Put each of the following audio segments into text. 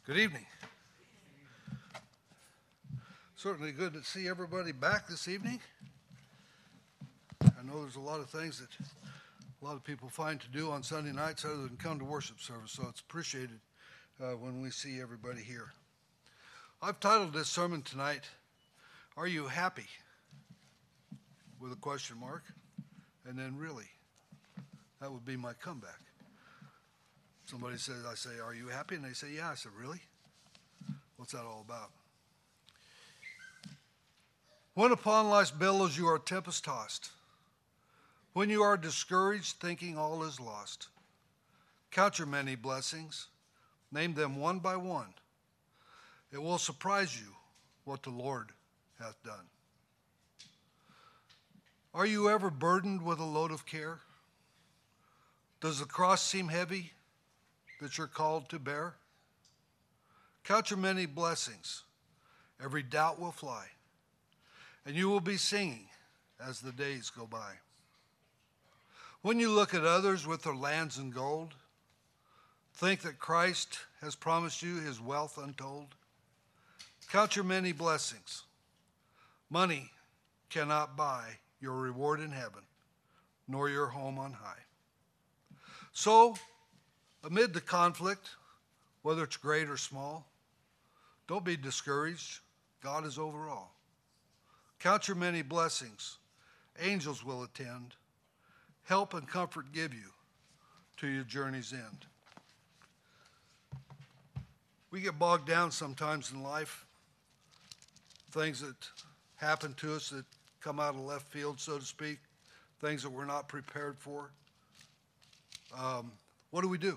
Good evening. Certainly good to see everybody back this evening. I know there's a lot of things that a lot of people find to do on Sunday nights other than come to worship service, so it's appreciated when we see everybody here. I've titled this sermon tonight, Are You Happy? With a question mark, and then really. That would be my comeback. Somebody says, I say, are you happy? And they say, yeah. I said, really? What's that all about? When upon life's billows you are tempest tossed, when you are discouraged, thinking all is lost, count your many blessings, name them one by one. It will surprise you what the Lord hath done. Are you ever burdened with a load of care? Does the cross seem heavy that you're called to bear? Count your many blessings. Every doubt will fly, and you will be singing as the days go by. When you look at others with their lands and gold, think that Christ has promised you his wealth untold. Count your many blessings. Money cannot buy your reward in heaven, nor your home on high. So, amid the conflict, whether it's great or small, don't be discouraged. God is over all. Count your many blessings. Angels will attend. Help and comfort give you to your journey's end. We get bogged down sometimes in life. Things that happen to us that come out of left field, so to speak. Things that we're not prepared for. What do?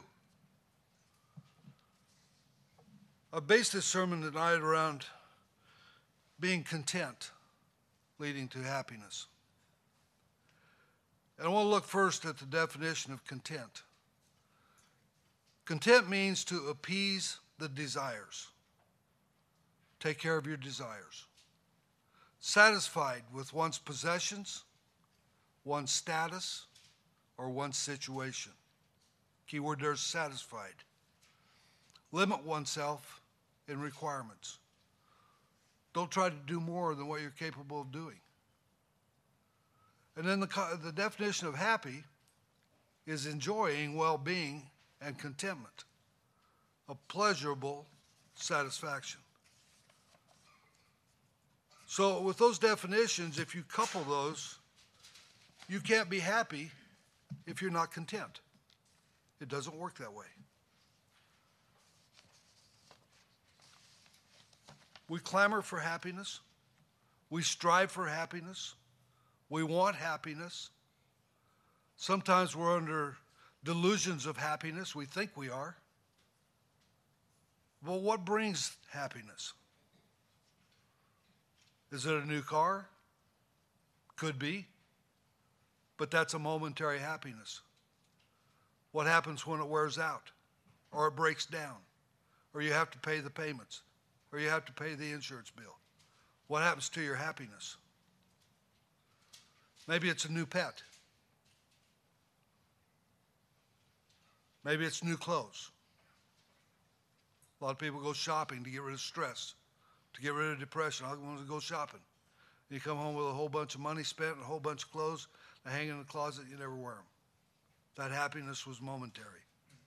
I based this sermon tonight around being content, leading to happiness. And I want to look first at the definition of content. Content means to appease the desires. Take care of your desires. Satisfied with one's possessions, one's status, or one's situation. Keyword there is satisfied. Limit oneself in requirements. Don't try to do more than what you're capable of doing. And then the definition of happy is enjoying well-being and contentment, a pleasurable satisfaction. So with those definitions, if you couple those, you can't be happy if you're not content. It doesn't work that way. We clamor for happiness. We strive for happiness. We want happiness. Sometimes we're under delusions of happiness. We think we are. Well, what brings happiness? Is it a new car? Could be. But that's a momentary happiness. What happens when it wears out? Or it breaks down? Or you have to pay the payments? Or you have to pay the insurance bill? What happens to your happiness? Maybe it's a new pet. Maybe it's new clothes. A lot of people go shopping to get rid of stress, to get rid of depression. I want to go shopping. You come home with a whole bunch of money spent and a whole bunch of clothes that hang in the closet, you never wear them. That happiness was momentary.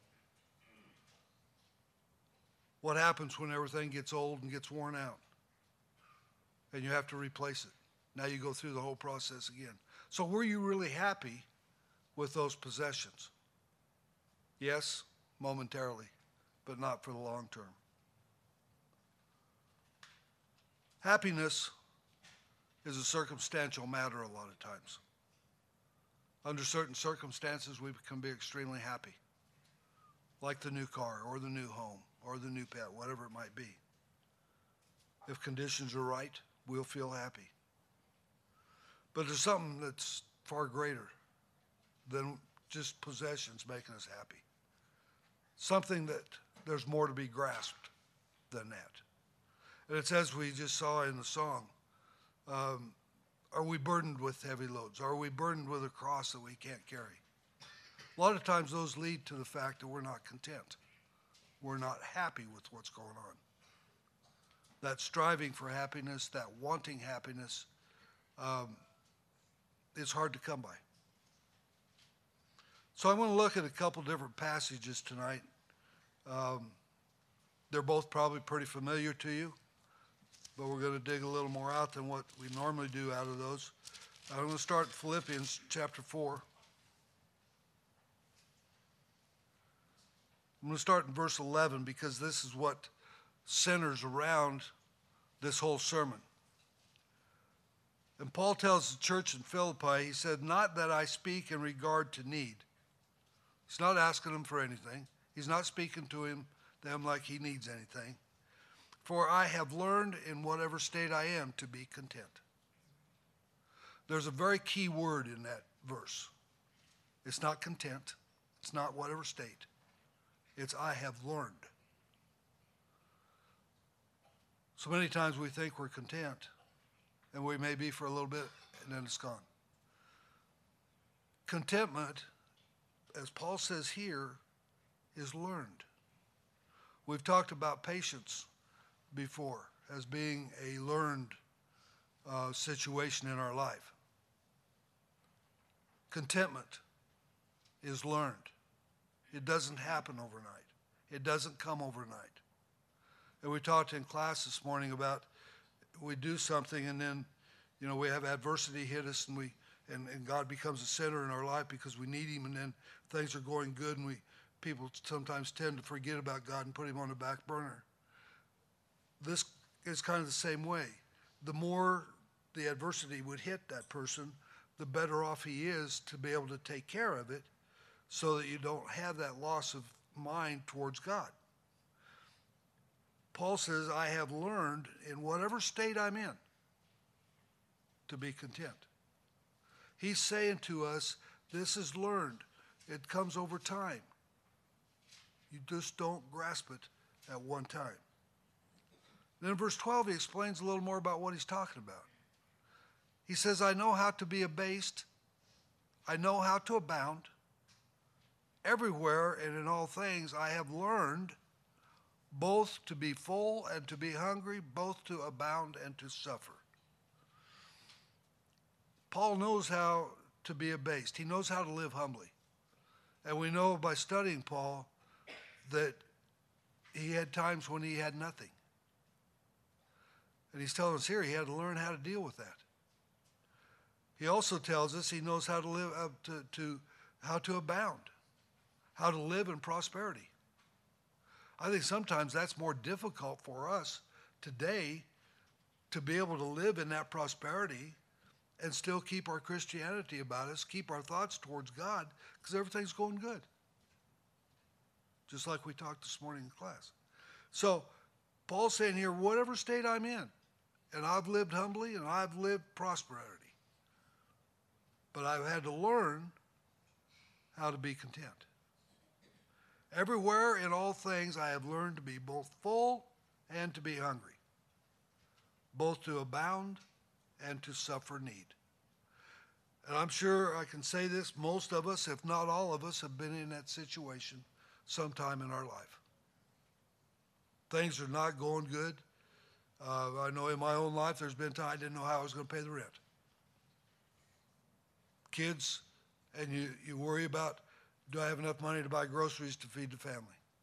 What happens when everything gets old and gets worn out? And you have to replace it. Now you go through the whole process again. So were you really happy with those possessions? Yes, momentarily, but not for the long term. Happiness is a circumstantial matter a lot of times. Under certain circumstances, we can be extremely happy, like the new car or the new home or the new pet, whatever it might be. If conditions are right, we'll feel happy. But there's something that's far greater than just possessions making us happy. Something that there's more to be grasped than that. And it's as we just saw in the song, are we burdened with heavy loads? Are we burdened with a cross that we can't carry? A lot of times those lead to the fact that we're not content. we're not happy with what's going on. That striving for happiness, that wanting happiness, is hard to come by. So I'm going to look at a couple different passages tonight. They're both probably pretty familiar to you, but we're going to dig a little more out than what we normally do out of those. I'm going to start in Philippians chapter 4. I'm going to start in verse 11 because this is what centers around this whole sermon. And Paul tells the church in Philippi, he said, not that I speak in regard to need. He's not asking them for anything. He's not speaking to them like he needs anything. For I have learned in whatever state I am to be content. There's a very key word in that verse. It's not content. It's not whatever state. It's I have learned. So many times we think we're content, and we may be for a little bit, and then it's gone. Contentment, as Paul says here, is learned. We've talked about patience before as being a learned situation in our life. Contentment is learned. It doesn't happen overnight. It doesn't come overnight. And we talked in class this morning about we do something and then, we have adversity hit us and God becomes a center in our life because we need him, and then things are going good and people sometimes tend to forget about God and put him on the back burner. This is kind of the same way. The more the adversity would hit that person, the better off he is to be able to take care of it so that you don't have that loss of mind towards God. Paul says, I have learned in whatever state I'm in to be content. He's saying to us, this is learned. It comes over time. You just don't grasp it at one time. Then in verse 12, he explains a little more about what he's talking about. He says, I know how to be abased. I know how to abound. Everywhere and in all things I have learned both to be full and to be hungry, both to abound and to suffer. Paul knows how to be abased. He knows how to live humbly. And we know by studying Paul that he had times when he had nothing. And he's telling us here he had to learn how to deal with that. He also tells us he knows how to live how to abound, how to live in prosperity. I think sometimes that's more difficult for us today to be able to live in that prosperity and still keep our Christianity about us, keep our thoughts towards God, because everything's going good. Just like we talked this morning in class. So Paul's saying here, whatever state I'm in, and I've lived humbly and I've lived prosperity, but I've had to learn how to be content. Everywhere in all things I have learned to be both full and to be hungry, both to abound and to suffer need. And I'm sure I can say this, most of us, if not all of us, have been in that situation sometime in our life. Things are not going good. I know in my own life there's been times I didn't know how I was going to pay the rent. Kids, and you worry about, do I have enough money to buy groceries to feed the family?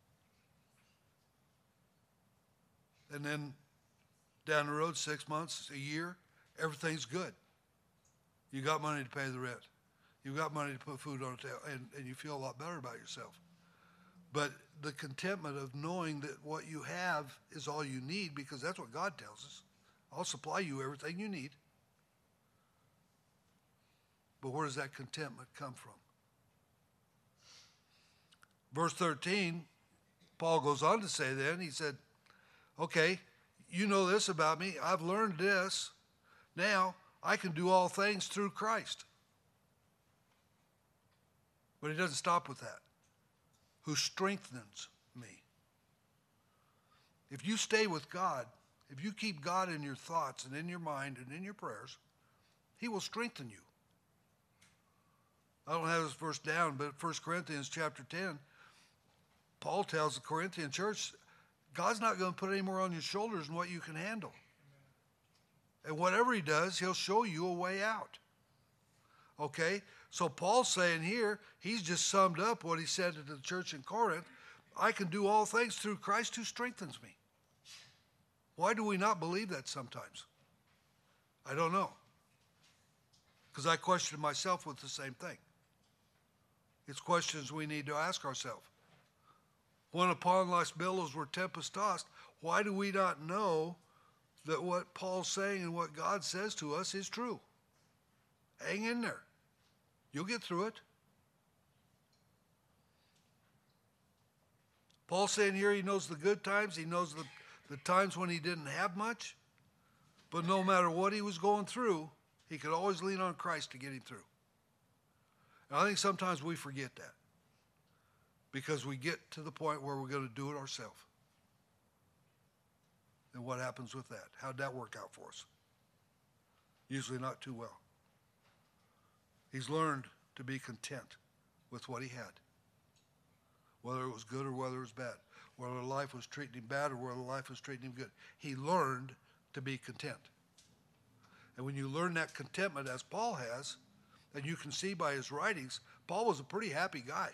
And then down the road, 6 months, a year, everything's good. You got money to pay the rent. You've got money to put food on the table, and you feel a lot better about yourself. But the contentment of knowing that what you have is all you need, because that's what God tells us. I'll supply you everything you need. But where does that contentment come from? Verse 13, Paul goes on to say then, he said, okay, you know this about me. I've learned this. Now I can do all things through Christ. But he doesn't stop with that. Who strengthens me. If you stay with God, if you keep God in your thoughts and in your mind and in your prayers, he will strengthen you. I don't have this verse down, but 1 Corinthians chapter 10, Paul tells the Corinthian church, God's not going to put any more on your shoulders than what you can handle. And whatever he does, he'll show you a way out. Okay? So Paul's saying here, he's just summed up what he said to the church in Corinth. I can do all things through Christ who strengthens me. Why do we not believe that sometimes? I don't know. Because I question myself with the same thing. It's questions we need to ask ourselves. When upon life's billows were tempest tossed, why do we not know that what Paul's saying and what God says to us is true? Hang in there. You'll get through it. Paul's saying here he knows the good times. He knows the times when he didn't have much. But no matter what he was going through, he could always lean on Christ to get him through. And I think sometimes we forget that because we get to the point where we're going to do it ourselves. And what happens with that? How'd that work out for us? Usually not too well. He's learned to be content with what he had, whether it was good or whether it was bad, whether life was treating him bad or whether life was treating him good. He learned to be content. And when you learn that contentment, as Paul has, and you can see by his writings, Paul was a pretty happy guy,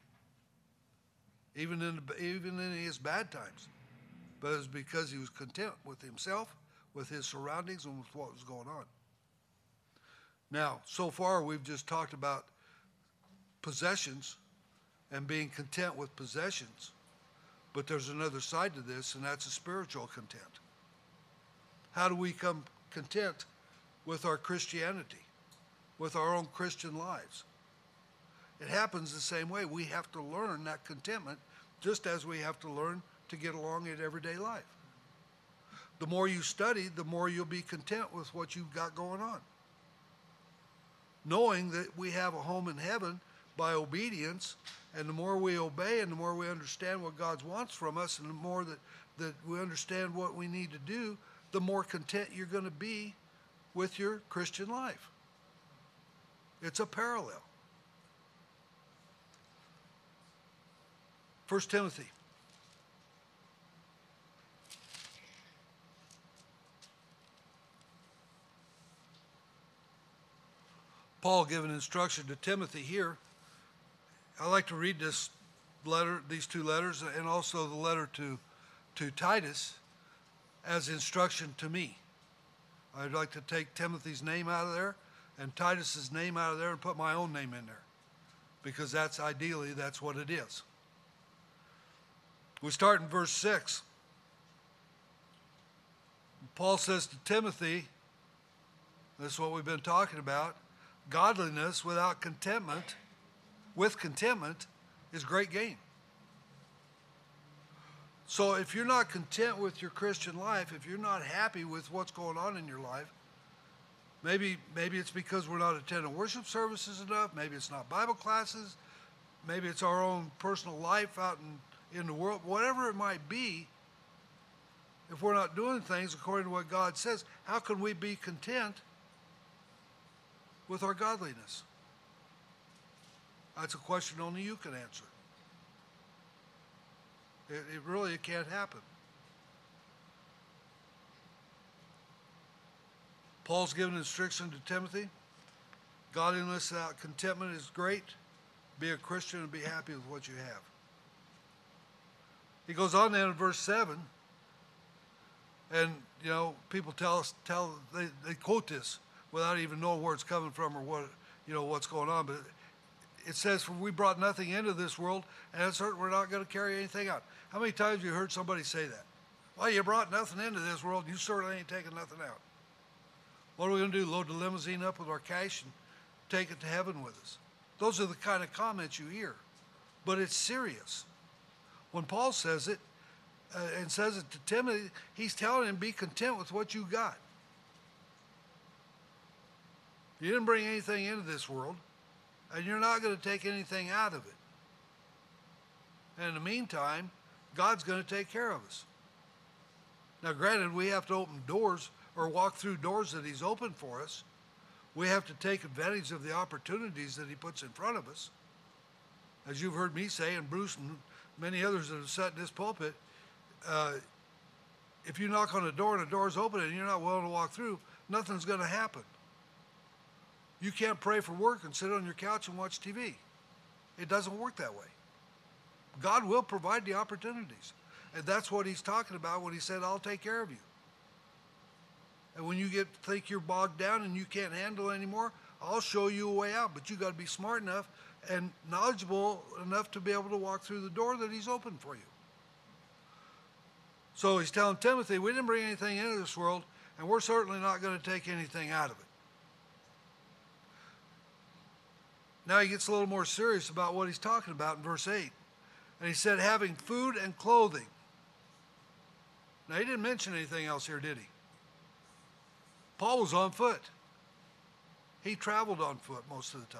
even in his bad times. But it was because he was content with himself, with his surroundings, and with what was going on. Now, so far we've just talked about possessions and being content with possessions. But there's another side to this, and that's a spiritual content. How do we come content with our Christianity, with our own Christian lives? It happens the same way. We have to learn that contentment just as we have to learn to get along in everyday life. The more you study, the more you'll be content with what you've got going on. Knowing that we have a home in heaven by obedience, and the more we obey and the more we understand what God wants from us and the more that we understand what we need to do, the more content you're going to be with your Christian life. It's a parallel. 1 Timothy. Paul giving instruction to Timothy here. I like to read this letter, these two letters, and also the letter to Titus as instruction to me. I'd like to take Timothy's name out of there and Titus's name out of there and put my own name in there, because that's ideally, that's what it is. We start in verse 6. Paul says to Timothy, this is what we've been talking about, godliness without contentment, with contentment, is great gain. So if you're not content with your Christian life, if you're not happy with what's going on in your life, maybe it's because we're not attending worship services enough, maybe it's not Bible classes, maybe it's our own personal life out in the world, whatever it might be. If we're not doing things according to what God says, how can we be content with our godliness? That's a question only you can answer. It can't happen. Paul's given instruction to Timothy. Godliness without contentment is great. Be a Christian and be happy with what you have. He goes on then in verse 7, and people they quote this without even knowing where it's coming from or what's going on. But it says, "For we brought nothing into this world, and it's certain we're not going to carry anything out." How many times have you heard somebody say that? Well, you brought nothing into this world, you certainly ain't taking nothing out. What are we going to do? Load the limousine up with our cash and take it to heaven with us? Those are the kind of comments you hear. But it's serious. When Paul says it, and says it to Timothy, he's telling him, be content with what you got. You didn't bring anything into this world, and you're not going to take anything out of it. And in the meantime, God's going to take care of us. Now, granted, we have to open doors or walk through doors that he's opened for us. We have to take advantage of the opportunities that he puts in front of us. As you've heard me say, and Bruce many others that have sat in this pulpit, if you knock on a door and the door's open and you're not willing to walk through, nothing's going to happen. You can't pray for work and sit on your couch and watch TV. It doesn't work that way. God will provide the opportunities. And that's what he's talking about when he said, I'll take care of you. And when you think you're bogged down and you can't handle it anymore, I'll show you a way out. But you got to be smart enough and knowledgeable enough to be able to walk through the door that he's opened for you. So he's telling Timothy, we didn't bring anything into this world, and we're certainly not going to take anything out of it. Now he gets a little more serious about what he's talking about in verse 8. And he said, having food and clothing. Now he didn't mention anything else here, did he? Paul was on foot. He traveled on foot most of the time.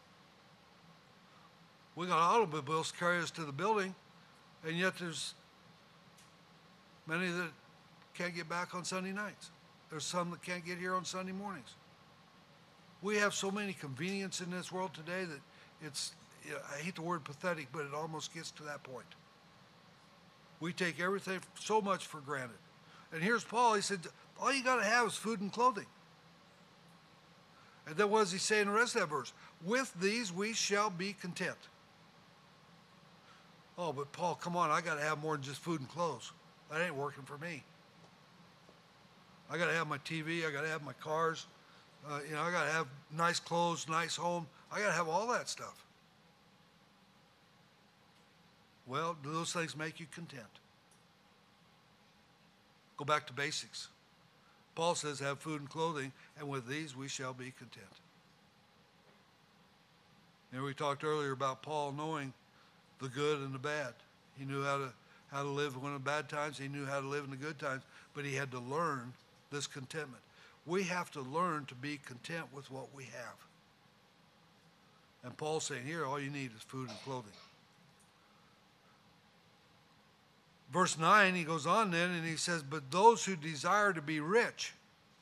We got automobiles to carry us to the building, and yet there's many that can't get back on Sunday nights. There's some that can't get here on Sunday mornings. We have so many convenience in this world today that it's, I hate the word pathetic, but it almost gets to that point. We take everything so much for granted. And here's Paul. He said, all you got to have is food and clothing. And then what does he say in the rest of that verse? With these we shall be content. Oh, but Paul, come on, I got to have more than just food and clothes. That ain't working for me. I got to have my TV. I got to have my cars. I got to have nice clothes, nice home. I got to have all that stuff. Well, do those things make you content? Go back to basics. Paul says, have food and clothing, and with these we shall be content. And we talked earlier about Paul knowing the good and the bad. He knew how to live in the bad times. He knew how to live in the good times, but he had to learn this contentment. We have to learn to be content with what we have. And Paul's saying here, all you need is food and clothing. Verse 9, he goes on then and he says, but those who desire to be rich.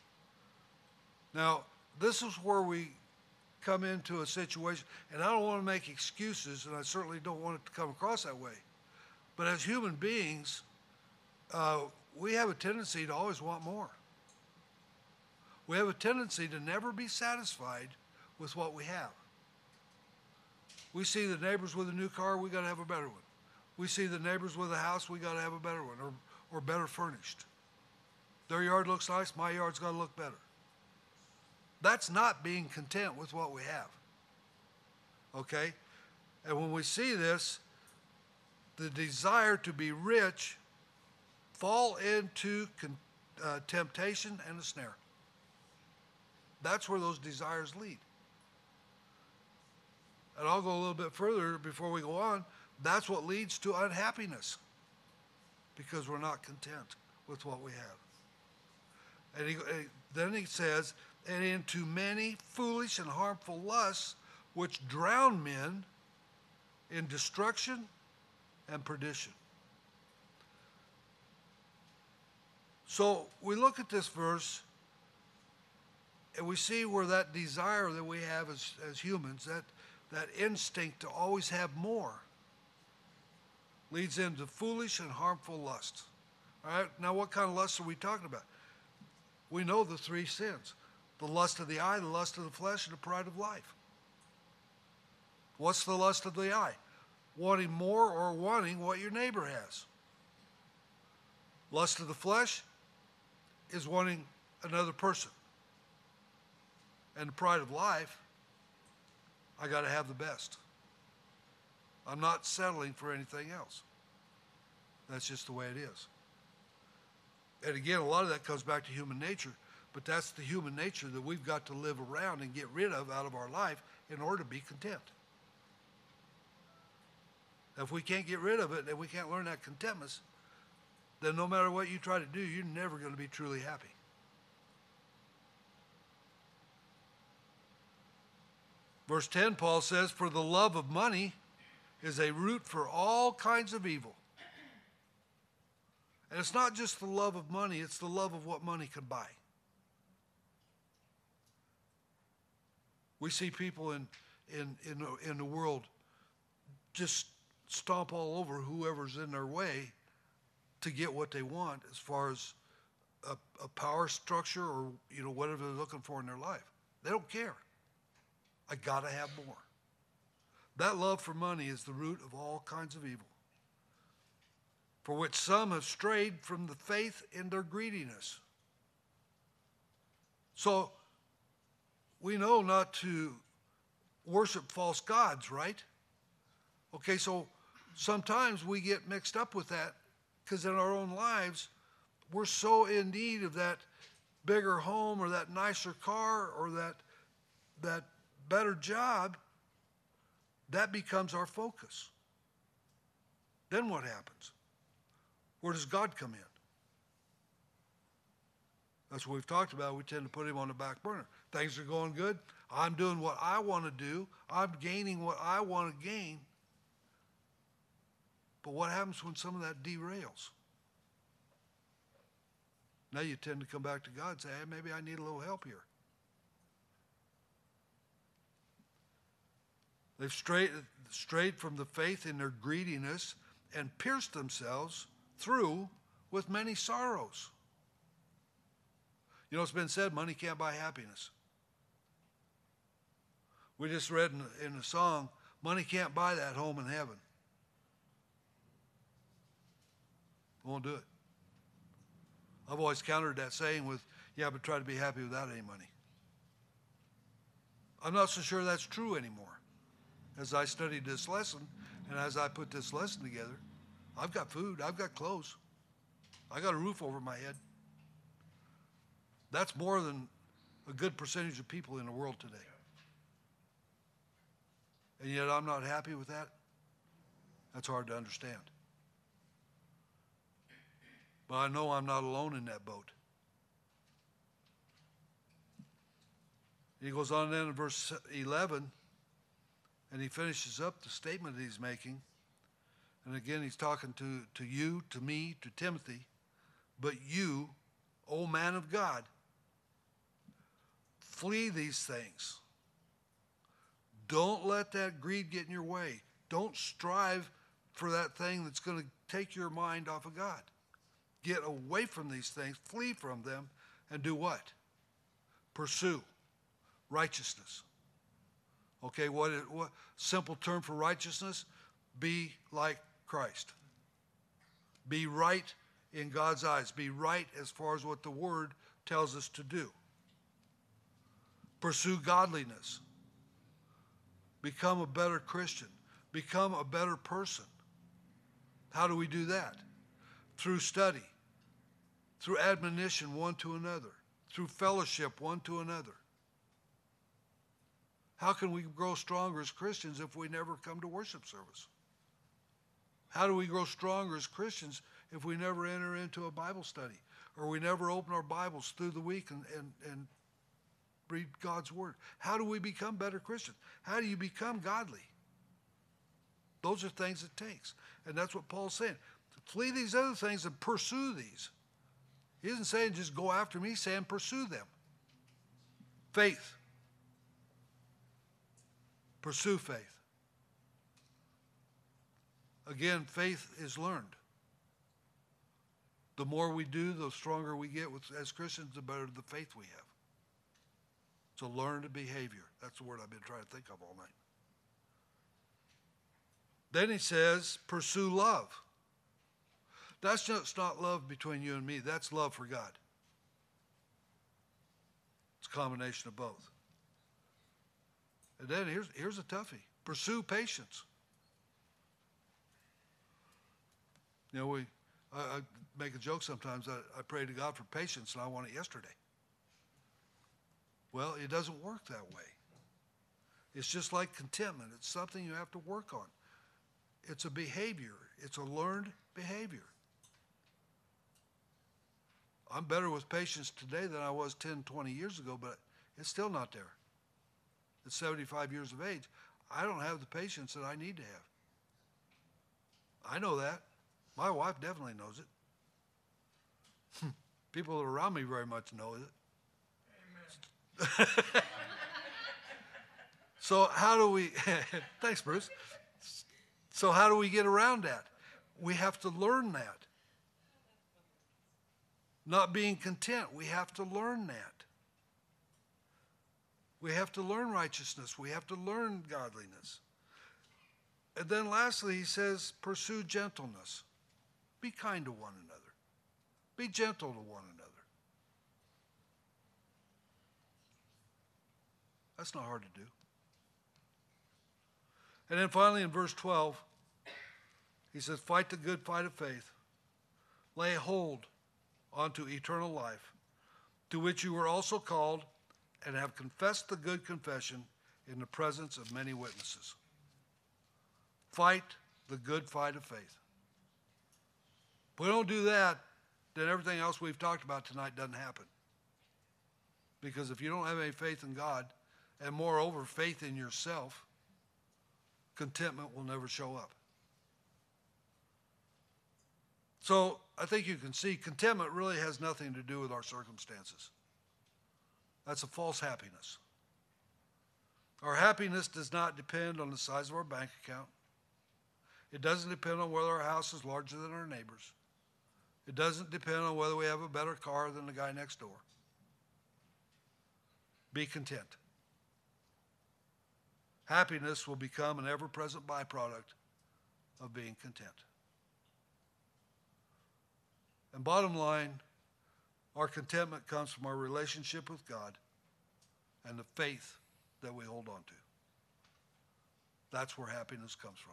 Now, this is where we come into a situation, and I don't want to make excuses, and I certainly don't want it to come across that way. But as human beings, we have a tendency to always want more. We have a tendency to never be satisfied with what we have. We see the neighbors with a new car, we got to have a better one. We see the neighbors with a house, we got to have a better one, or better furnished. Their yard looks nice, my yard's got to look better. That's not being content with what we have. Okay? And when we see this, the desire to be rich fall into temptation and a snare. That's where those desires lead. And I'll go a little bit further before we go on. That's what leads to unhappiness, because we're not content with what we have. And then he says, and into many foolish and harmful lusts, which drown men in destruction and perdition. So we look at this verse, and we see where that desire that we have as humans, that instinct to always have more, leads into foolish and harmful lusts. All right, now what kind of lusts are we talking about? We know the three sins: the lust of the eye, the lust of the flesh, and the pride of life. What's the lust of the eye? Wanting more or wanting what your neighbor has. Lust of the flesh is wanting another person. And the pride of life, I got to have the best. I'm not settling for anything else. That's just the way it is. And again, a lot of that comes back to human nature, but that's the human nature that we've got to live around and get rid of out of our life in order to be content. If we can't get rid of it and we can't learn that contentment, then no matter what you try to do, you're never going to be truly happy. Verse 10, Paul says, for the love of money is a root for all kinds of evil. And it's not just the love of money, it's the love of what money can buy. We see people in the world just stomp all over whoever's in their way to get what they want as far as a power structure or, whatever they're looking for in their life. They don't care. I got to have more. That love for money is the root of all kinds of evil, for which some have strayed from the faith in their greediness. So we know not to worship false gods, right? Okay, so sometimes we get mixed up with that because in our own lives, we're so in need of that bigger home or that nicer car or that better job, that becomes our focus. Then what happens? Where does God come in? That's what we've talked about. We tend to put him on the back burner. Things are going good. I'm doing what I want to do. I'm gaining what I want to gain. But what happens when some of that derails? Now you tend to come back to God and say, hey, maybe I need a little help here. They've strayed from the faith in their greediness and pierced themselves through with many sorrows. It's been said, money can't buy happiness. We just read in the song, money can't buy that home in heaven. Won't do it. I've always countered that saying with, yeah, but try to be happy without any money. I'm not so sure that's true anymore. As I studied this lesson, and as I put this lesson together, I've got food, I've got clothes, I got a roof over my head. That's more than a good percentage of people in the world today. And yet I'm not happy with that. That's hard to understand. But I know I'm not alone in that boat. He goes on then in verse 11, and he finishes up the statement that he's making. And again, he's talking to you, to me, to Timothy. But you, O man of God, flee these things. Don't let that greed get in your way. Don't strive for that thing that's going to take your mind off of God. Get away from these things, flee from them, and do what? Pursue righteousness. Okay, what simple term for righteousness? Be like Christ. Be right in God's eyes. Be right as far as what the Word tells us to do. Pursue godliness. Become a better Christian. Become a better person. How do we do that? Through study, through admonition one to another, through fellowship one to another. How can we grow stronger as Christians if we never come to worship service? How do we grow stronger as Christians if we never enter into a Bible study or we never open our Bibles through the week and read God's Word? How do we become better Christians? How do you become godly? Those are things it takes. And that's what Paul's saying. Flee these other things and pursue these. He isn't saying just go after me, he's saying pursue them. Faith. Pursue faith. Again, faith is learned. The more we do, the stronger we get as Christians, the better the faith we have. It's a learned behavior. That's the word I've been trying to think of all night. Then he says, pursue love. That's just not love between you and me. That's love for God. It's a combination of both. And then here's a toughie. Pursue patience. I make a joke sometimes. I pray to God for patience and I want it yesterday. Well, it doesn't work that way. It's just like contentment. It's something you have to work on. It's a behavior. It's a learned behavior. I'm better with patience today than I was 10, 20 years ago, but it's still not there. At 75 years of age, I don't have the patience that I need to have. I know that. My wife definitely knows it. People around me very much know it. Amen. So how do we, thanks Bruce. So how do we get around that? We have to learn that. Not being content, we have to learn that. We have to learn righteousness. We have to learn godliness. And then lastly, he says, pursue gentleness. Be kind to one another. Be gentle to one another. That's not hard to do. And then finally in verse 12, he says, fight the good fight of faith. Lay hold onto eternal life, to which you were also called and have confessed the good confession in the presence of many witnesses. Fight the good fight of faith. If we don't do that, then everything else we've talked about tonight doesn't happen. Because if you don't have any faith in God, and moreover, faith in yourself, contentment will never show up. So I think you can see contentment really has nothing to do with our circumstances. That's a false happiness. Our happiness does not depend on the size of our bank account. It doesn't depend on whether our house is larger than our neighbor's. It doesn't depend on whether we have a better car than the guy next door. Be content. Happiness will become an ever-present byproduct of being content. And bottom line, our contentment comes from our relationship with God and the faith that we hold on to. That's where happiness comes from.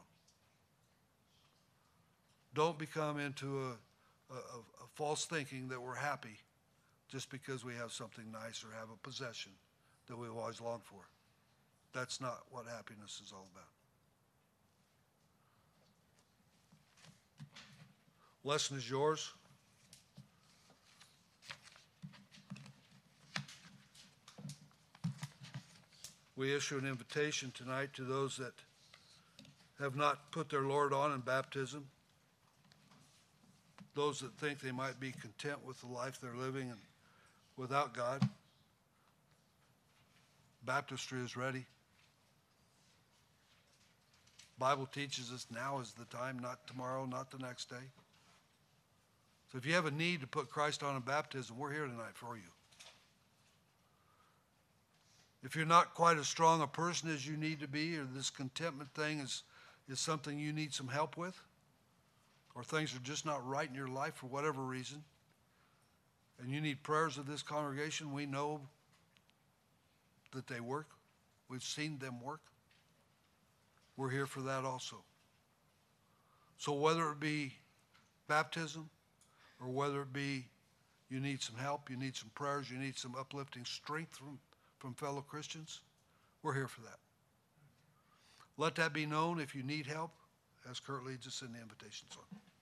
Don't become into a false thinking that we're happy just because we have something nice or have a possession that we've always longed for. That's not what happiness is all about. Lesson is yours. We issue an invitation tonight to those that have not put their Lord on in baptism, those that think they might be content with the life they're living and without God. Baptistry is ready. Bible teaches us now is the time, not tomorrow, not the next day. So if you have a need to put Christ on in baptism, we're here tonight for you. If you're not quite as strong a person as you need to be, or this contentment thing is something you need some help with, or things are just not right in your life for whatever reason, and you need prayers of this congregation, we know that they work. We've seen them work. We're here for that also. So whether it be baptism, or whether it be you need some help, you need some prayers, you need some uplifting strength from fellow Christians, we're here for that. Let that be known if you need help, as Kurt leads us in the invitations on.